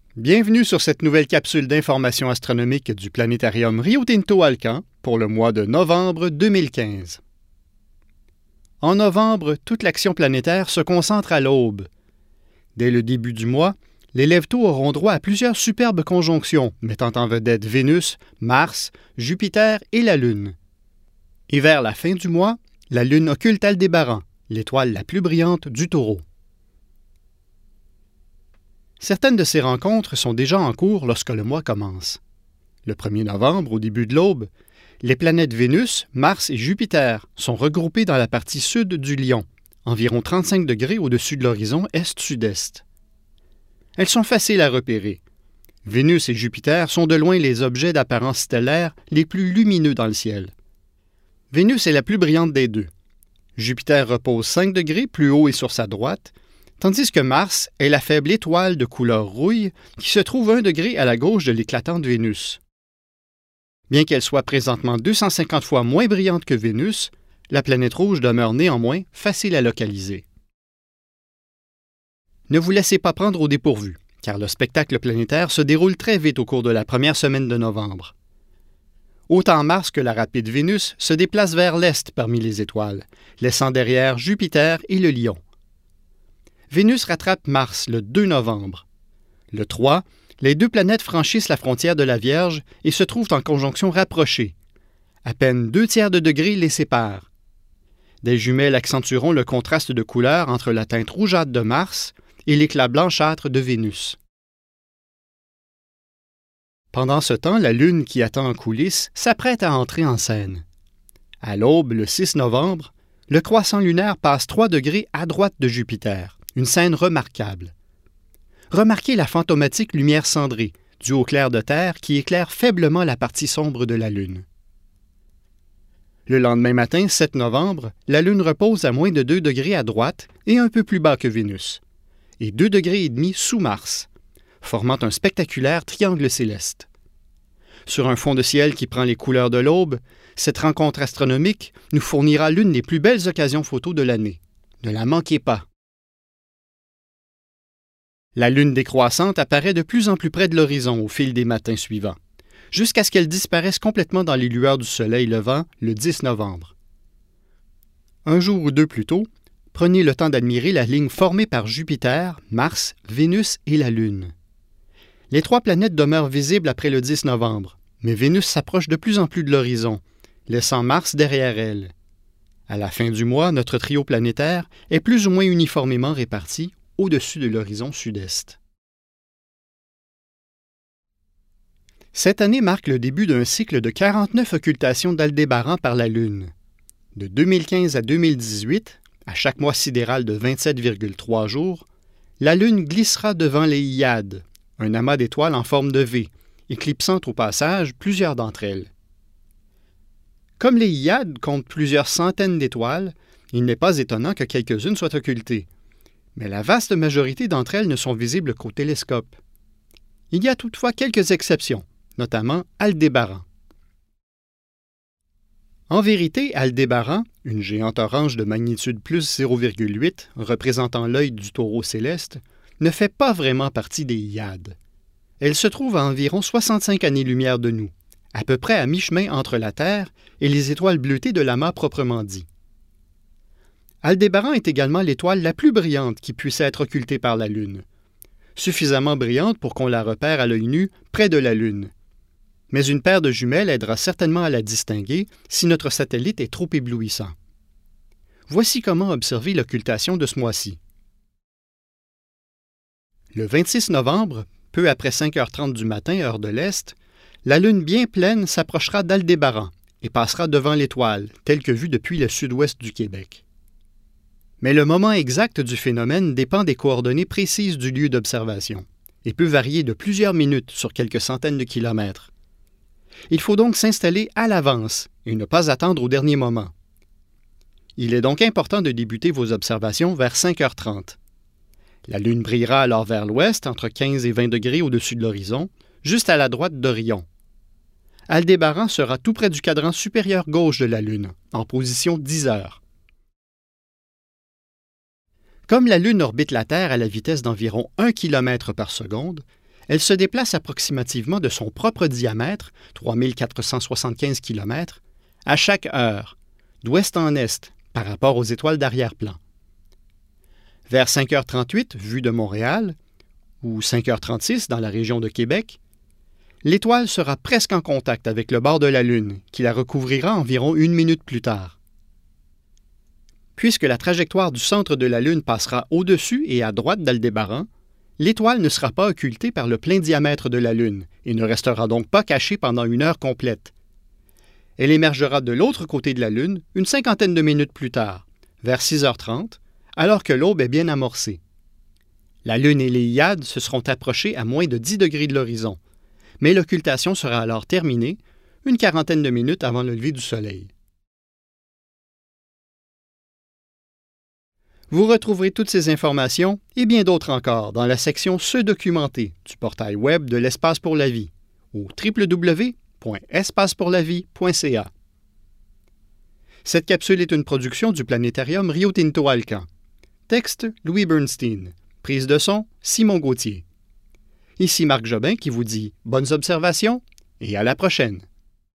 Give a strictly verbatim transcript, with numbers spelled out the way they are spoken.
Bienvenue sur cette nouvelle capsule d'information astronomique du planétarium Rio Tinto Alcan pour le mois de novembre deux mille quinze. En novembre, toute l'action planétaire se concentre à l'aube. Dès le début du mois, les lève-tôt auront droit à plusieurs superbes conjonctions mettant en vedette Vénus, Mars, Jupiter et la Lune. Et vers la fin du mois, la Lune occulte Aldébaran, l'étoile la plus brillante du Taureau. Certaines de ces rencontres sont déjà en cours lorsque le mois commence. Le premier novembre, au début de l'aube, les planètes Vénus, Mars et Jupiter sont regroupées dans la partie sud du Lion, environ trente-cinq degrés au-dessus de l'horizon est-sud-est. Elles sont faciles à repérer. Vénus et Jupiter sont de loin les objets d'apparence stellaire les plus lumineux dans le ciel. Vénus est la plus brillante des deux. Jupiter repose cinq degrés plus haut et sur sa droite, tandis que Mars est la faible étoile de couleur rouille qui se trouve un degré à la gauche de l'éclatante Vénus. Bien qu'elle soit présentement deux cent cinquante fois moins brillante que Vénus, la planète rouge demeure néanmoins facile à localiser. Ne vous laissez pas prendre au dépourvu, car le spectacle planétaire se déroule très vite au cours de la première semaine de novembre. Autant Mars que la rapide Vénus se déplacent vers l'est parmi les étoiles, laissant derrière Jupiter et le Lion. Vénus rattrape Mars le deux novembre. Le trois, les deux planètes franchissent la frontière de la Vierge et se trouvent en conjonction rapprochée. À peine deux tiers de degré les séparent. Des jumelles accentueront le contraste de couleur entre la teinte rougeâtre de Mars et l'éclat blanchâtre de Vénus. Pendant ce temps, la Lune qui attend en coulisses s'apprête à entrer en scène. À l'aube, le six novembre, le croissant lunaire passe trois degrés à droite de Jupiter. Une scène remarquable. Remarquez la fantomatique lumière cendrée, due au clair de terre qui éclaire faiblement la partie sombre de la Lune. Le lendemain matin, sept novembre, la Lune repose à moins de deux degrés à droite et un peu plus bas que Vénus, et deux degrés et demi sous Mars, formant un spectaculaire triangle céleste. Sur un fond de ciel qui prend les couleurs de l'aube, cette rencontre astronomique nous fournira l'une des plus belles occasions photos de l'année. Ne la manquez pas. La Lune décroissante apparaît de plus en plus près de l'horizon au fil des matins suivants, jusqu'à ce qu'elle disparaisse complètement dans les lueurs du soleil levant le dix novembre. Un jour ou deux plus tôt, prenez le temps d'admirer la ligne formée par Jupiter, Mars, Vénus et la Lune. Les trois planètes demeurent visibles après le dix novembre, mais Vénus s'approche de plus en plus de l'horizon, laissant Mars derrière elle. À la fin du mois, notre trio planétaire est plus ou moins uniformément réparti au-dessus de l'horizon sud-est. Cette année marque le début d'un cycle de quarante-neuf occultations d'Aldébaran par la Lune. De deux mille quinze à deux mille dix-huit, à chaque mois sidéral de vingt-sept virgule trois jours, la Lune glissera devant les Hyades, un amas d'étoiles en forme de V, éclipsant au passage plusieurs d'entre elles. Comme les Hyades comptent plusieurs centaines d'étoiles, il n'est pas étonnant que quelques-unes soient occultées. Mais la vaste majorité d'entre elles ne sont visibles qu'au télescope. Il y a toutefois quelques exceptions, notamment Aldébaran. En vérité, Aldébaran, une géante orange de magnitude plus zéro virgule huit, représentant l'œil du Taureau céleste, ne fait pas vraiment partie des Hyades. Elle se trouve à environ soixante-cinq années-lumière de nous, à peu près à mi-chemin entre la Terre et les étoiles bleutées de l'amas proprement dit. Aldébaran est également l'étoile la plus brillante qui puisse être occultée par la Lune. Suffisamment brillante pour qu'on la repère à l'œil nu près de la Lune. Mais une paire de jumelles aidera certainement à la distinguer si notre satellite est trop éblouissant. Voici comment observer l'occultation de ce mois-ci. Le vingt-six novembre, peu après cinq heures trente du matin, heure de l'Est, la Lune bien pleine s'approchera d'Aldébaran et passera devant l'étoile, telle que vue depuis le sud-ouest du Québec. Mais le moment exact du phénomène dépend des coordonnées précises du lieu d'observation et peut varier de plusieurs minutes sur quelques centaines de kilomètres. Il faut donc s'installer à l'avance et ne pas attendre au dernier moment. Il est donc important de débuter vos observations vers cinq heures trente. La Lune brillera alors vers l'ouest, entre quinze et vingt degrés au-dessus de l'horizon, juste à la droite d'Orion. Aldébaran sera tout près du cadran supérieur gauche de la Lune, en position dix heures. Comme la Lune orbite la Terre à la vitesse d'environ un kilomètre par seconde, Elle se déplace approximativement de son propre diamètre, trois mille quatre cent soixante-quinze kilomètres, à chaque heure, d'ouest en est, par rapport aux étoiles d'arrière-plan. Vers cinq heures trente-huit, vue de Montréal, ou cinq heures trente-six dans la région de Québec, l'étoile sera presque en contact avec le bord de la Lune, qui la recouvrira environ une minute plus tard. Puisque la trajectoire du centre de la Lune passera au-dessus et à droite d'Aldébaran, l'étoile ne sera pas occultée par le plein diamètre de la Lune et ne restera donc pas cachée pendant une heure complète. Elle émergera de l'autre côté de la Lune une cinquantaine de minutes plus tard, vers six heures trente, alors que l'aube est bien amorcée. La Lune et les Hyades se seront approchées à moins de dix degrés de l'horizon, mais l'occultation sera alors terminée une quarantaine de minutes avant le lever du Soleil. Vous retrouverez toutes ces informations et bien d'autres encore dans la section « Se documenter » du portail web de l'Espace pour la vie au w w w point espace pour la vie point c a. Cette capsule est une production du planétarium Rio Tinto Alcan. Texte Louis Bernstein. Prise de son Simon Gauthier. Ici Marc Jobin qui vous dit bonnes observations et à la prochaine.